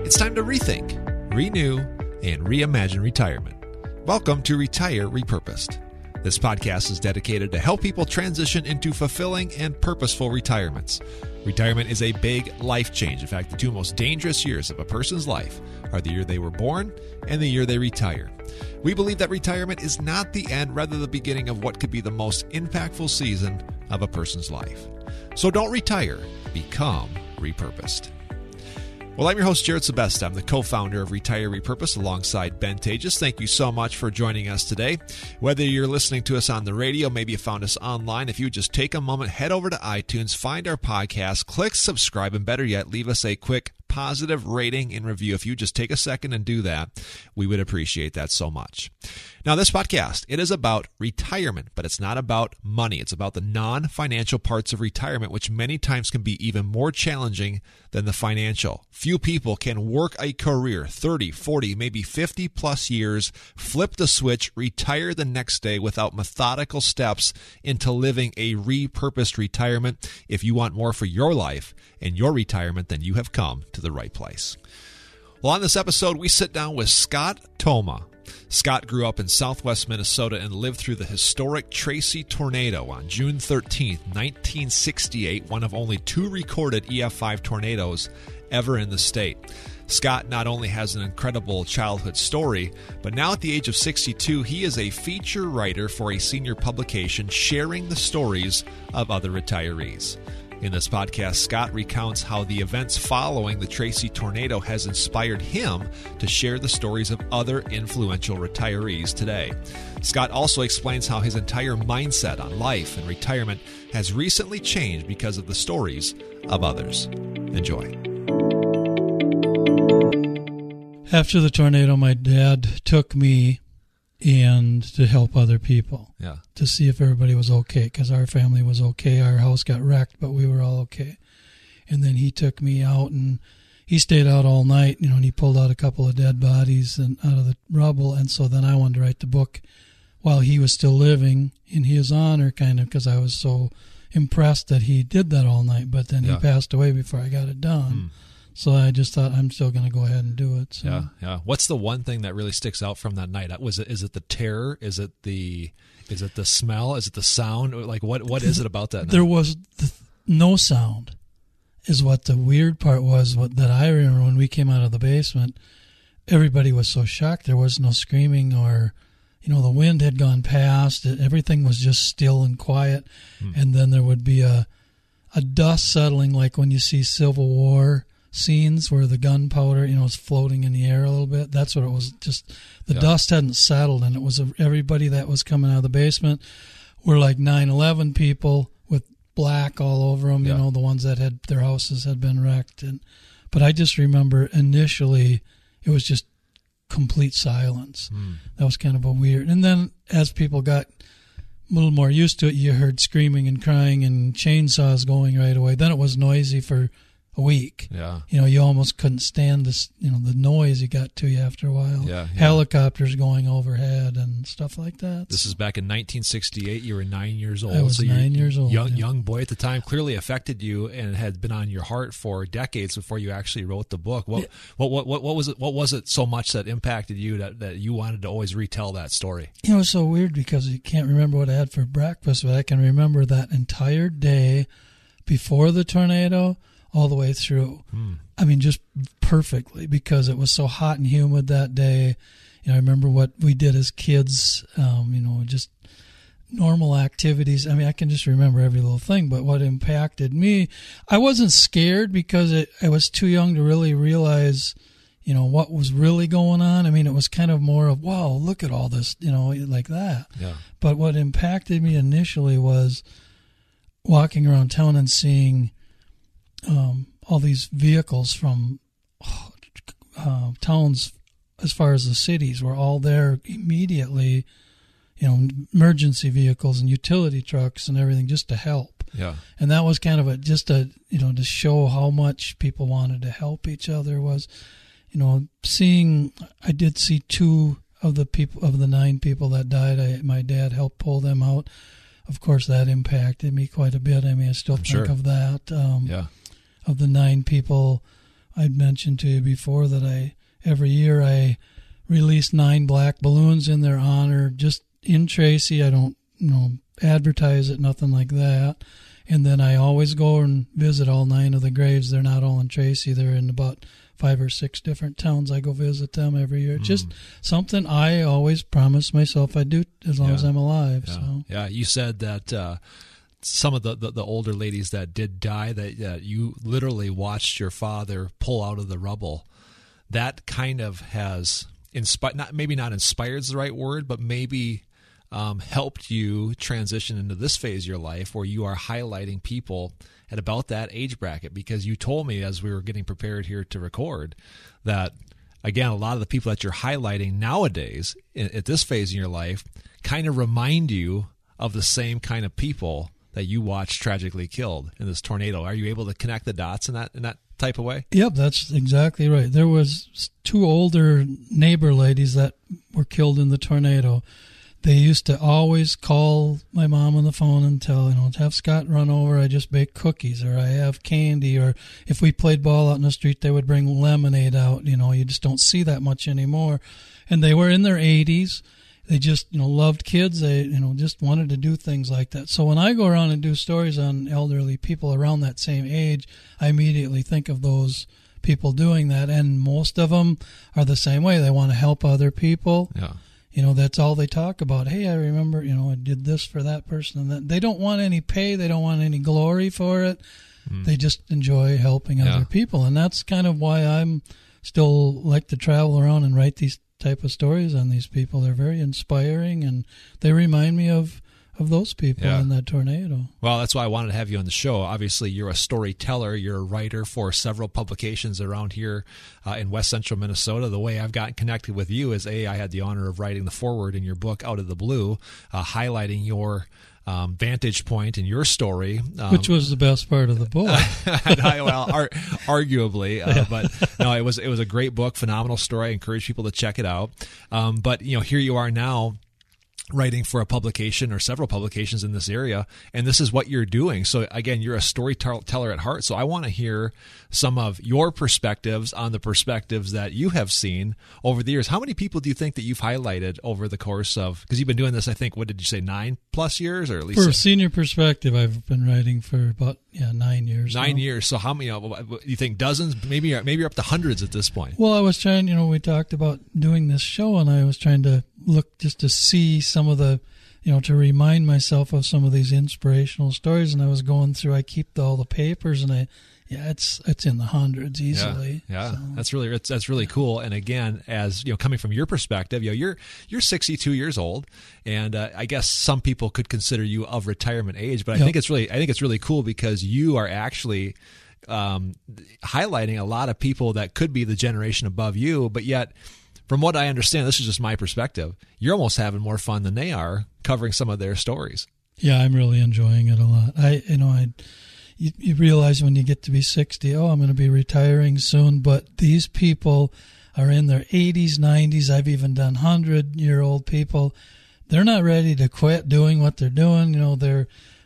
It's time to rethink, renew, and reimagine retirement. Welcome to Retire Repurposed. This podcast is dedicated to help people transition into fulfilling and purposeful retirements. Retirement is a big life change. In fact, the two most dangerous years of a person's life are the year they were born and the year they retire. We believe that retirement is not the end, rather the beginning of what could be the most impactful season of a person's life. So don't retire, become repurposed. Well, I'm your host, Jared Sebesta. I'm the co-founder of Retire Repurposed alongside Ben Tejas. Thank you so much for joining us today. Whether you're listening to us on the radio, maybe you found us online, if you would just take a moment, head over to iTunes, find our podcast, click subscribe, and better yet, leave us a quick positive rating and review. If you just take a second and do that, we would appreciate that so much. Now, this podcast, it is about retirement, but it's not about money. It's about the non-financial parts of retirement, which many times can be even more challenging than the financial. Few people can work a career, 30, 40, maybe 50 plus years, flip the switch, retire the next day without methodical steps into living a repurposed retirement. If you want more for your life and your retirement, then you have come to the right place. Well, on this episode, we sit down with Scott Thoma. Scott grew up in southwest Minnesota and lived through the historic Tracy tornado on June 13, 1968, one of only two recorded EF5 tornadoes ever in the state. Scott not only has an incredible childhood story, but now at the age of 62, he is a feature writer for a senior publication sharing the stories of other retirees. In this podcast, Scott recounts how the events following the Tracy tornado has inspired him to share the stories of other influential retirees today. Scott also explains how his entire mindset on life and retirement has recently changed because of the stories of others. Enjoy. After the tornado, my dad took me and to help other people, to see if everybody was okay, because our family was okay. Our house got wrecked, but we were all okay. And then he took me out, and he stayed out all night, and he pulled out a couple of dead bodies and out of the rubble. And so then I wanted to write the book while he was still living in his honor, kind of, because I was so impressed that he did that all night. But then he passed away before I got it done. So I just thought I'm still going to go ahead and do it. So. Yeah. What's the one thing that really sticks out from that night? Is it the terror? Is it the smell? Is it the sound? Like what is it about that night? There was no sound. Is what the weird part was. That I remember when we came out of the basement, everybody was so shocked. There was no screaming or, the wind had gone past. Everything was just still and quiet. And then there would be a dust settling, like when you see Civil War scenes where the gunpowder, is floating in the air a little bit. That's what it was. Just the dust hadn't settled, and it was everybody that was coming out of the basement were like 9/11 people with black all over them. The ones that had their houses had been wrecked. But I just remember initially it was just complete silence. That was kind of a weird. And then as people got a little more used to it, you heard screaming and crying and chainsaws going right away. Then it was noisy for a week. You almost couldn't stand this, the noise you got to you after a while. Helicopters going overhead and stuff like that. This is back in 1968. You were 9 years old. I was 9 years old. Young boy at the time. Clearly affected you and had been on your heart for decades before you actually wrote the book. What was it? What was it so much that impacted you that you wanted to always retell that story? It was so weird because you can't remember what I had for breakfast, but I can remember that entire day before the tornado all the way through. I mean, just perfectly, because it was so hot and humid that day. I remember what we did as kids, just normal activities. I mean, I can just remember every little thing, but what impacted me, I wasn't scared because I was too young to really realize, what was really going on. I mean, it was kind of more of, wow, look at all this, like that. But what impacted me initially was walking around town and seeing all these vehicles from towns as far as the cities were all there immediately, emergency vehicles and utility trucks and everything just to help. And that was kind of to show how much people wanted to help each other was, I did see two of the 9 people that died. My dad helped pull them out. Of course, that impacted me quite a bit. I mean, I still think of that. Of the 9 people, I'd mentioned to you before that every year I release 9 black balloons in their honor, just in Tracy. I don't, advertise it, nothing like that. And then I always go and visit all 9 of the graves. They're not all in Tracy. They're in about 5 or 6 different towns. I go visit them every year. It's just something I always promise myself I'd do as long as I'm alive. Yeah. So You said that some of the older ladies that did die, that you literally watched your father pull out of the rubble. That kind of has inspired, maybe not inspired is the right word, but maybe helped you transition into this phase of your life where you are highlighting people at about that age bracket, because you told me as we were getting prepared here to record that, again, a lot of the people that you're highlighting nowadays at this phase in your life kind of remind you of the same kind of people that you watched tragically killed in this tornado. Are you able to connect the dots in that type of way? Yep, that's exactly right. There was 2 older neighbor ladies that were killed in the tornado. They used to always call my mom on the phone and tell, have Scott run over. I just baked cookies, or I have candy, or if we played ball out in the street, they would bring lemonade out. You just don't see that much anymore. And they were in their 80s. They just, loved kids. They, just wanted to do things like that. So when I go around and do stories on elderly people around that same age, I immediately think of those people doing that. And most of them are the same way. They want to help other people. Yeah. That's all they talk about. Hey, I remember, I did this for that person and that. They don't want any pay. They don't want any glory for it. They just enjoy helping other people. And that's kind of why I'm still like to travel around and write these type of stories on these people. They're very inspiring, and they remind me of those people in that tornado. Well, that's why I wanted to have you on the show. Obviously, you're a storyteller. You're a writer for several publications around here in West Central Minnesota. The way I've gotten connected with you is, I had the honor of writing the foreword in your book, Out of the Blue, highlighting your vantage point in your story, which was the best part of the book. Arguably, but no, it was a great book, phenomenal story. I encourage people to check it out. But here you are now, writing for a publication or several publications in this area, and this is what you're doing. So again, you're a storyteller at heart. So I want to hear some of your perspectives on the perspectives that you have seen over the years. How many people do you think that you've highlighted over the course of, because you've been doing this, I think, what did you say, 9+ years, or at least? For senior perspective, I've been writing for about 9 years. 9 years. So how many? You think dozens? Maybe you're up to hundreds at this point. Well, I was trying. We talked about doing this show, and I was trying to look just to see some of the, to remind myself of some of these inspirational stories. And I was going through. I keep all the papers, and it's in the hundreds easily. Yeah. So. That's really cool. And again, as coming from your perspective, you're 62 years old, and I guess some people could consider you of retirement age. But I think it's really cool because you are actually highlighting a lot of people that could be the generation above you, but yet, from what I understand, this is just my perspective, you're almost having more fun than they are covering some of their stories. Yeah, I'm really enjoying it a lot. You realize when you get to be 60, I'm going to be retiring soon, but these people are in their 80s, 90s. I've even done 100-year-old people. They're not ready to quit doing what they're doing. They're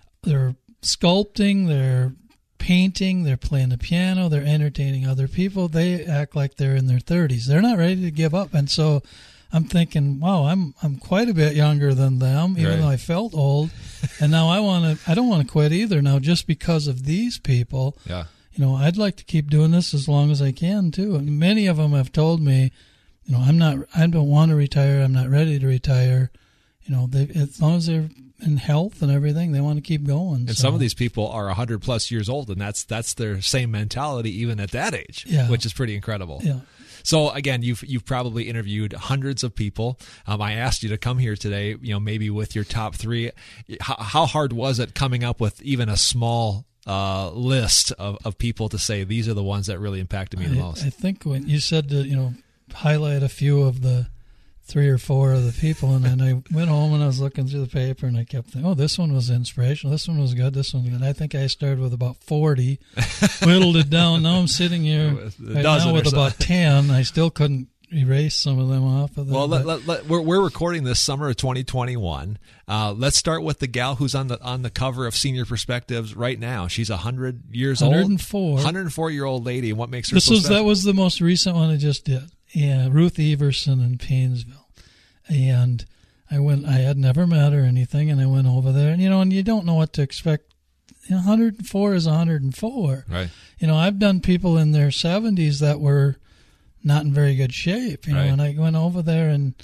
sculpting, they're painting, they're playing the piano, they're entertaining other people. They act like they're in their 30s. They're not ready to give up. And so I'm thinking, wow, I'm quite a bit younger than them, even though I felt old. And now I don't want to quit either now, just because of these people. Yeah. I'd like to keep doing this as long as I can too. And many of them have told me, I don't want to retire. I'm not ready to retire. As long as they're in health and everything, they want to keep going. And some of these people are 100+ years old, and that's their same mentality even at that age, which is pretty incredible. Yeah. So again, you've probably interviewed hundreds of people. I asked you to come here today, maybe with your top 3. How hard was it coming up with even a small list of people to say these are the ones that really impacted me the most? I think when you said to highlight a few of the 3 or 4 of the people, and then I went home and I was looking through the paper, and I kept thinking, this one was inspirational, this one was good, this one was good. I think I started with about 40, whittled it down. Now I'm sitting here now with about 10. I still couldn't erase some of them off of them. Well, we're recording this summer of 2021. Let's start with the gal who's on the cover of Senior Perspectives right now. She's 100 years 104. 104-year-old lady. And what makes her so special? That was the most recent one I just did. Yeah, Ruth Everson in Paynesville. And I had never met her or anything, and I went over there. And, and you don't know what to expect. 104 is 104. Right. I've done people in their 70s that were not in very good shape. Right. And I went over there, and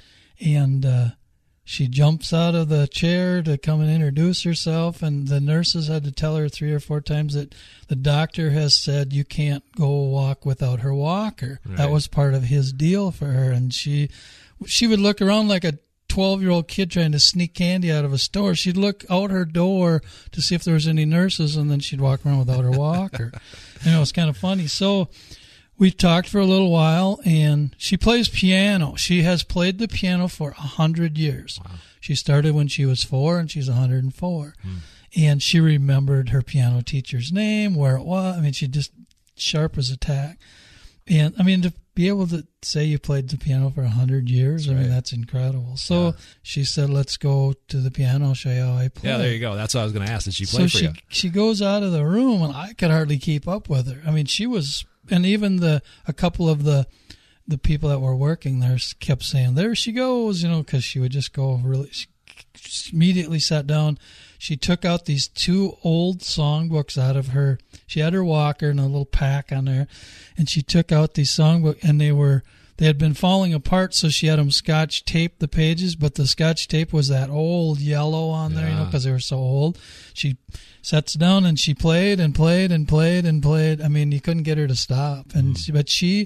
she jumps out of the chair to come and introduce herself, and the nurses had to tell her 3 or 4 times that the doctor has said you can't go walk without her walker. Right. That was part of his deal for her, and she would look around like a 12-year-old kid trying to sneak candy out of a store. She'd look out her door to see if there was any nurses, and then she'd walk around without her walker. It was kind of funny. So we talked for a little while, and she plays piano. She has played the piano for 100 years. Wow. She started when she was 4, and she's 104. And she remembered her piano teacher's name, where it was. I mean, she just sharp as a tack. And, I mean, to be able to say you played the piano for 100 years, I mean, that's incredible. So she said, let's go to the piano. I'll show you how I play. Yeah, there you go. That's what I was going to ask. Did she play for you? She goes out of the room, and I could hardly keep up with her. I mean, she was, and even a couple of the people that were working there kept saying, there she goes, because she would just go she immediately sat down. She took out these 2 old songbooks out of her. She had her walker and a little pack on there, and she took out these songbooks, and they had been falling apart, so she had them Scotch taped the pages, but the Scotch tape was that old yellow on there, because they were so old. She sits down and she played and played and played and played. I mean, you couldn't get her to stop. But she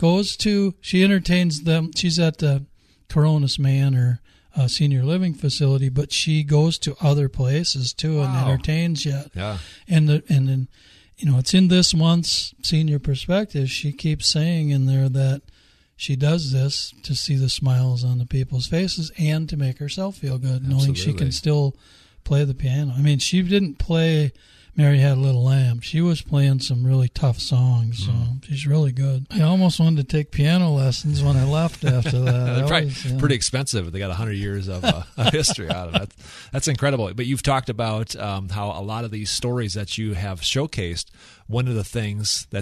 entertains them. She's at the Coronis Manor senior living facility, but she goes to other places too and entertains yet. Yeah. And then, it's in this month's Senior Perspective. She keeps saying in there that she does this to see the smiles on the people's faces and to make herself feel good, knowing she can still play the piano. I mean, she didn't play Mary Had a Little Lamb. She was playing some really tough songs, so she's really good. I almost wanted to take piano lessons when I left after that. Pretty expensive. They got 100 years of history out of it. That's incredible. But you've talked about how a lot of these stories that you have showcased, many of the things that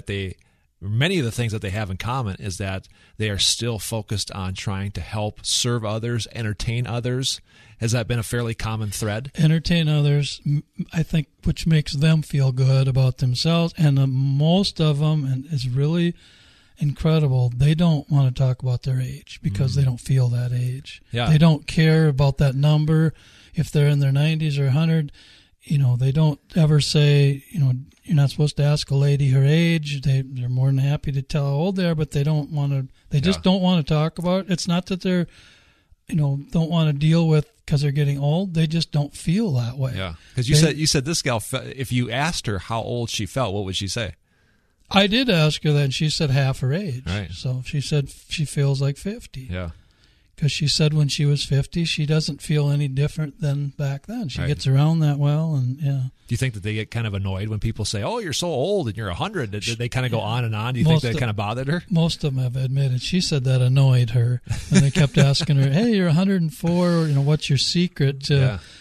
they have in common is that they are still focused on trying to help serve others, entertain others. Has that been a fairly common thread? Entertain others, I think, which makes them feel good about themselves. And most of them, and it's really incredible, they don't want to talk about their age because they don't feel that age. Yeah. They don't care about that number. If they're in their 90s or 100, they don't ever say, you're not supposed to ask a lady her age. They're more than happy to tell how old they are, but they don't want to. They just don't want to talk about it. It's not that they're, don't want to deal with because they're getting old. They just don't feel that way. Yeah, because you said this gal, if you asked her how old she felt, what would she say? I did ask her that, and she said half her age. Right. So she said she feels like 50. Yeah. Because she said when she was 50, she doesn't feel any different than back then. She gets around that well, and Do you think that they get kind of annoyed when people say, "Oh, you're so old and you're 100"? Did they kind of go on and on? Do you think that kind of bothered her? Most of them have admitted. She said that annoyed her, and they kept asking her, "Hey, you're 104. What's your secret?"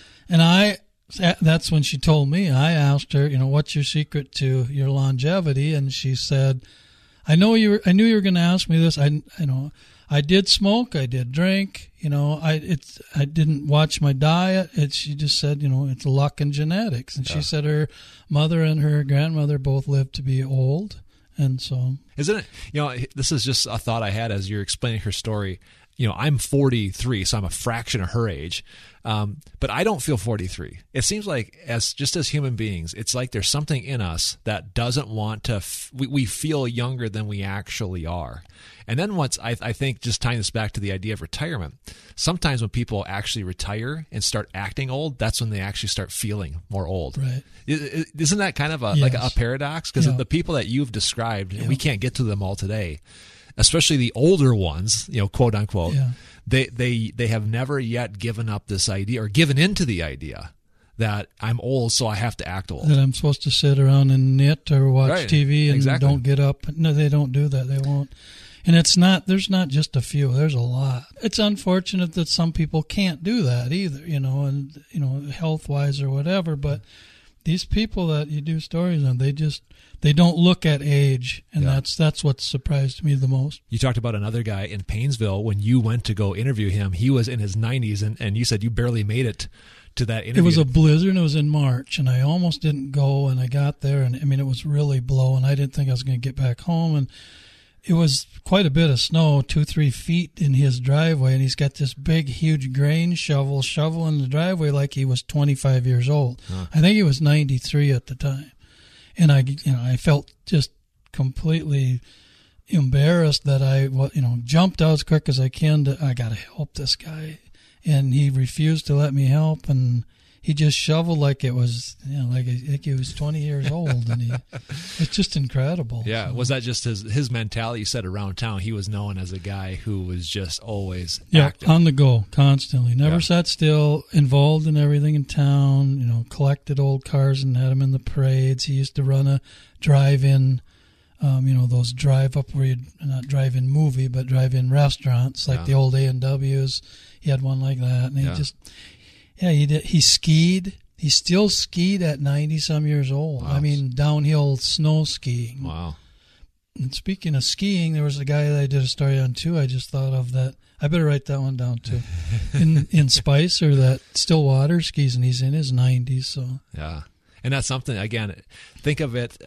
And that's when she told me. I asked her, "What's your secret to your longevity?" And she said, I knew you were going to ask me this. I did smoke. I did drink. I didn't watch my diet. She just said, it's luck and genetics. And she said her mother and her grandmother both lived to be old. And so, isn't it? This is just a thought I had as you're explaining her story. I'm 43, so I'm a fraction of her age. But I don't feel 43. It seems like as human beings, it's like there's something in us that doesn't want to, we feel younger than we actually are. And then once, I think just tying this back to the idea of retirement, sometimes when people actually retire and start acting old, that's when they actually start feeling more old. Right. Isn't that kind of like a paradox? Because the people that you've described, and we can't get to them all today, especially the older ones, quote unquote, they have never yet given up this idea or given into the idea that I'm old, so I have to act old. That I'm supposed to sit around and knit or watch TV and exactly. don't get up. No, they don't do that. They won't. And there's not just a few, there's a lot. It's unfortunate that some people can't do that either, and, health-wise or whatever, but these people that you do stories on, they don't look at age, and that's what surprised me the most. You talked about another guy in Painesville. When you went to go interview him, he was in his 90s, and you said you barely made it to that interview. It was a blizzard, and it was in March, and I almost didn't go, and I got there, and it was really blowing. I didn't think I was going to get back home, and it was quite a bit of snow, 2-3 feet in his driveway, and he's got this big, huge grain shovel in the driveway like he was 25 years old. Huh. I think he was 93 at the time. And I felt just completely embarrassed that I jumped out as quick as I can. I got to help this guy, and he refused to let me help, and he just shoveled like it was, like he was 20 years old, and it's just incredible. Yeah, so. Was that just his mentality? You said around town he was known as a guy who was just always active. On the go, constantly, never sat still, involved in everything in town. Collected old cars and had them in the parades. He used to run a drive-in, those drive-up where you'd not drive-in movie, but drive-in restaurants like the old A&Ws. He had one like that, and he just. Yeah, he did. He skied. He still skied at 90-some years old. Wow. Downhill snow skiing. Wow. And speaking of skiing, there was a guy that I did a story on, too. I just thought of that. I better write that one down, too. in Spicer, that Stillwater skis, and he's in his 90s. So. Yeah. And that's something, again, think of it,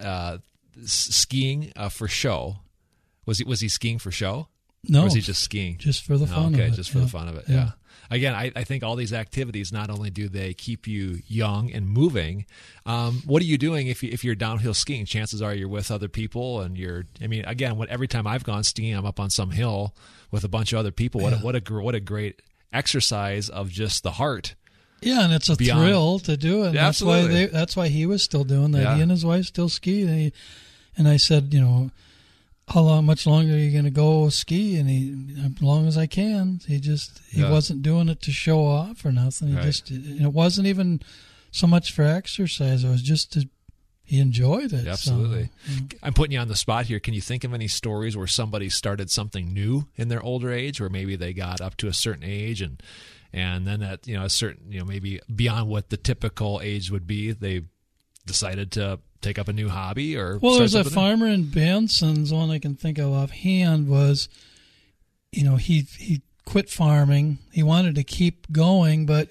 skiing for show. Was he skiing for show? No. Or was he just skiing? Just for the fun of it. Okay, just for the fun of it, yeah. Again, I think all these activities, not only do they keep you young and moving, what are you doing if you're downhill skiing? Chances are you're with other people, and every time I've gone skiing, I'm up on some hill with a bunch of other people. What a great exercise of just the heart. Yeah, and it's a thrill to do it. Absolutely. That's why he was still doing that. Yeah. He and his wife still skied, and I said, how much longer are you going to go ski? And as long as I can. He wasn't doing it to show off or nothing. It wasn't even so much for exercise. It was just he enjoyed it. Absolutely. So, I'm putting you on the spot here. Can you think of any stories where somebody started something new in their older age, where maybe they got up to a certain age and then at a certain maybe beyond what the typical age would be, they decided to take up a new hobby or there's a farmer in Benson's. One I can think of offhand was, he quit farming. He wanted to keep going, but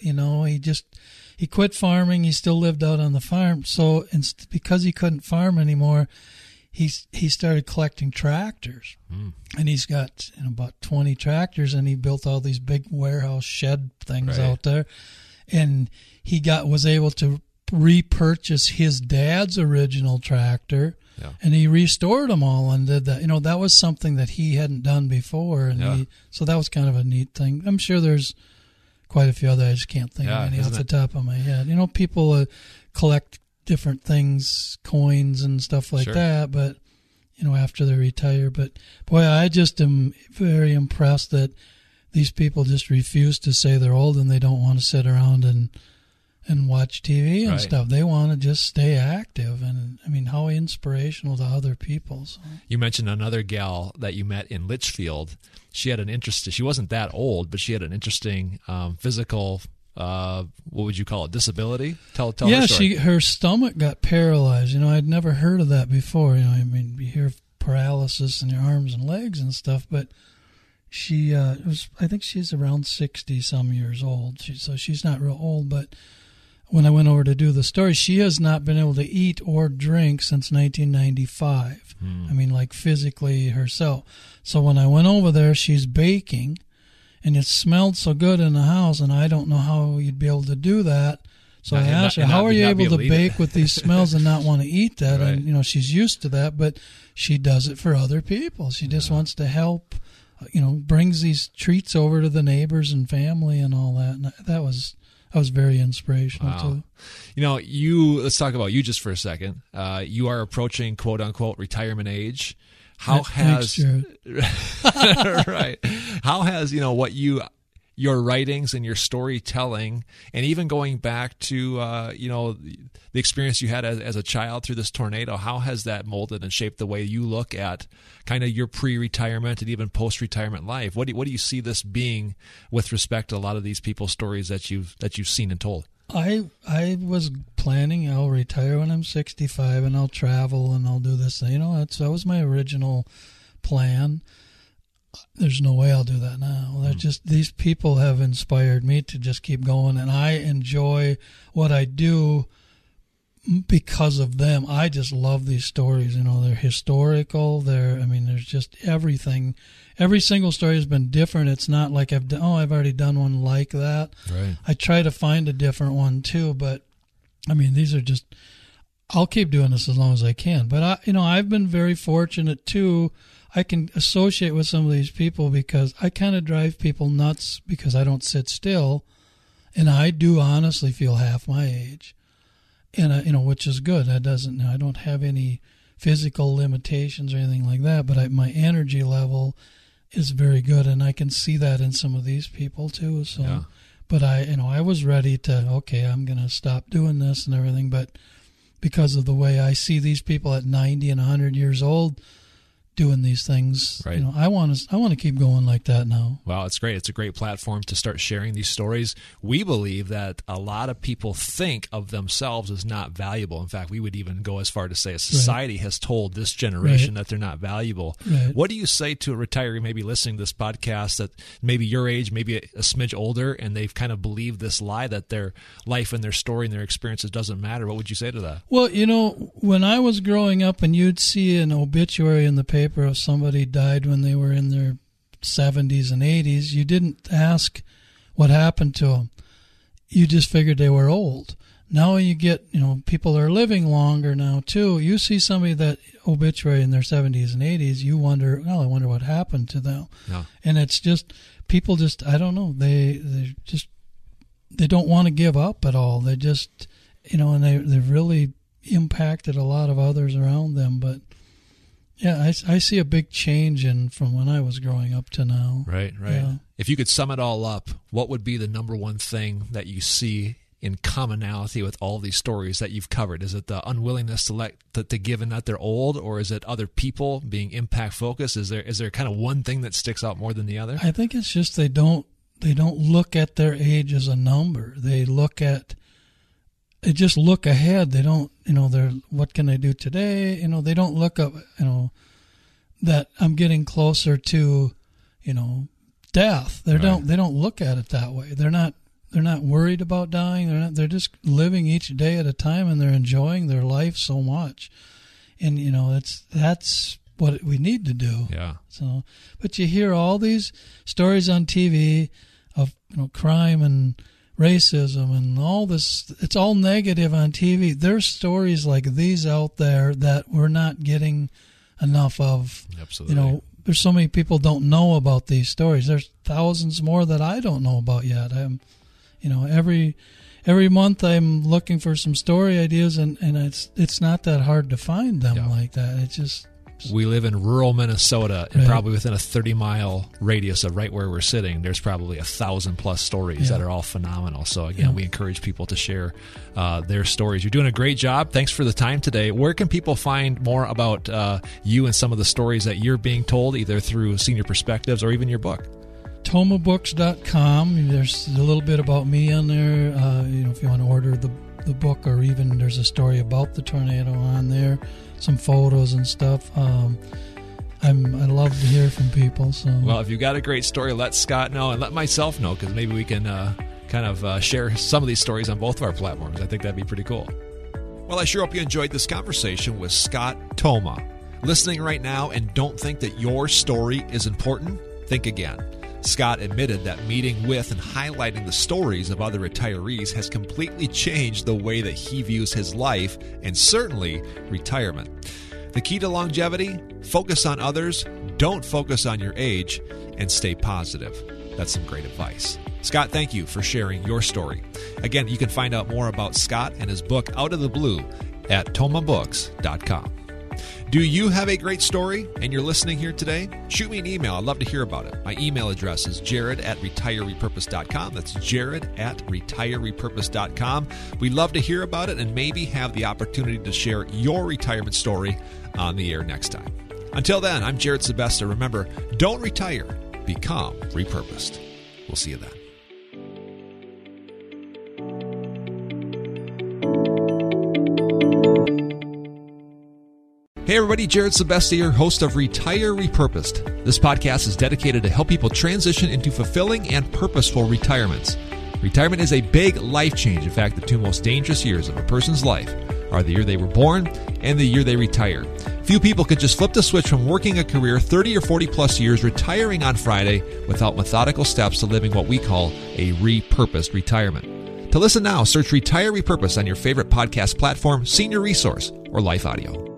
he quit farming. He still lived out on the farm. So because he couldn't farm anymore, he started collecting tractors, and he's got about 20 tractors, and he built all these big warehouse shed things out there, and he was able to repurchase his dad's original tractor, and he restored them all and did that. That was something that he hadn't done before, and so that was kind of a neat thing. I'm sure there's quite a few other. I just can't think of any off the top of my head. People collect different things, coins and stuff like that, but after they retire. But boy, I just am very impressed that these people just refuse to say they're old and they don't want to sit around and watch TV and stuff. They want to just stay active, and how inspirational to other people. So. You mentioned another gal that you met in Litchfield. She had she wasn't that old, but she had an interesting physical, what would you call it, disability? Tell her story. Her stomach got paralyzed. I'd never heard of that before. You hear of paralysis in your arms and legs and stuff, but she I think she's around 60-some years old. So she's not real old, but when I went over to do the story, she has not been able to eat or drink since 1995. Like physically herself. So when I went over there, she's baking, and it smelled so good in the house, and I don't know how you'd be able to do that. So I asked her, how are you able to bake with these smells and not want to eat that? Right. And, she's used to that, but she does it for other people. She just wants to help, brings these treats over to the neighbors and family and all that. And that was very inspirational, too. Let's talk about you just for a second. You are approaching, quote unquote, retirement age. How has Thanks, Jared. right? How has what you your writings and your storytelling, and even going back to the experience you had as a child through this tornado, how has that molded and shaped the way you look at kind of your pre-retirement and even post-retirement life? What do you see this being with respect to a lot of these people's stories that you've seen and told? I was planning I'll retire when I'm 65 and I'll travel and I'll do this. That was my original plan. There's no way I'll do that now. They're just, these people have inspired me to just keep going, and I enjoy what I do because of them. I just love these stories. They're historical. There's just everything. Every single story has been different. It's not like I've already done one like that. Right. I try to find a different one too, but these are just, I'll keep doing this as long as I can. But I've been very fortunate too. I can associate with some of these people because I kind of drive people nuts because I don't sit still, and I do honestly feel half my age, and which is good. I don't have any physical limitations or anything like that, but my energy level is very good, and I can see that in some of these people too. So, yeah. But I was ready to, I'm going to stop doing this and everything, but because of the way I see these people at 90 and 100 years old doing these things, right. I want to keep going like that now. Wow, it's great. It's a great platform to start sharing these stories. We believe that a lot of people think of themselves as not valuable. In fact, we would even go as far to say a society has told this generation that they're not valuable. Right. What do you say to a retiree maybe listening to this podcast that maybe your age, maybe a smidge older, and they've kind of believed this lie that their life and their story and their experiences doesn't matter? What would you say to that? Well, when I was growing up and you'd see an obituary in the paper if somebody died when they were in their 70s and 80s, you didn't ask what happened to them. You just figured they were old. Now you get, people are living longer now too. You see somebody that obituary in their 70s and 80s, you wonder, I wonder what happened to them. No. And it's just, people just, I don't know, they don't want to give up at all. They just, and they've really impacted a lot of others around them, but yeah, I see a big change from when I was growing up to now. Right. Yeah. If you could sum it all up, what would be the number one thing that you see in commonality with all these stories that you've covered? Is it the unwillingness to give in that they're old, or is it other people being impact focused? Is there kind of one thing that sticks out more than the other? I think it's just they don't look at their age as a number. They just look ahead. They don't, what can I do today? They don't look up, that I'm getting closer to, death. They don't look at it that way. They're not worried about dying. They're just living each day at a time, and they're enjoying their life so much. And, that's what we need to do. Yeah. So, but you hear all these stories on TV of, crime and racism and all this. It's all negative on TV. There's stories like these out there that we're not getting enough of. Absolutely. There's so many people don't know about these stories. There's thousands more that I don't know about yet. Every month I'm looking for some story ideas, and it's not that hard to find them like that. It's just. We live in rural Minnesota, and probably within a 30-mile radius of right where we're sitting, there's probably 1,000+ stories that are all phenomenal. So, again, we encourage people to share their stories. You're doing a great job. Thanks for the time today. Where can people find more about you and some of the stories that you're being told, either through Senior Perspectives or even your book? TomaBooks.com. There's a little bit about me on there. If you want to order the book, or even there's a story about the tornado on there. Some photos and stuff. I love to hear from people. So, well, if you've got a great story, let Scott know and let myself know, because maybe we can share some of these stories on both of our platforms. I think that'd be pretty cool. Well, I sure hope you enjoyed this conversation with Scott Thoma. Listening right now and don't think that your story is important? Think again. Scott admitted that meeting with and highlighting the stories of other retirees has completely changed the way that he views his life and certainly retirement. The key to longevity: focus on others, don't focus on your age, and stay positive. That's some great advice. Scott, thank you for sharing your story. Again, you can find out more about Scott and his book Out of the Blue at tomabooks.com. Do you have a great story and you're listening here today? Shoot me an email. I'd love to hear about it. My email address is jared@retirerepurpose.com. That's jared@retirerepurpose.com. We'd love to hear about it and maybe have the opportunity to share your retirement story on the air next time. Until then, I'm Jared Sebesta. Remember, don't retire, become repurposed. We'll see you then. Hey everybody, Jared Sebesta here, host of Retire Repurposed. This podcast is dedicated to help people transition into fulfilling and purposeful retirements. Retirement is a big life change. In fact, the two most dangerous years of a person's life are the year they were born and the year they retire. Few people could just flip the switch from working a career 30 or 40 plus years, retiring on Friday without methodical steps to living what we call a repurposed retirement. To listen now, search Retire Repurposed on your favorite podcast platform, Senior Resource, or Life Audio.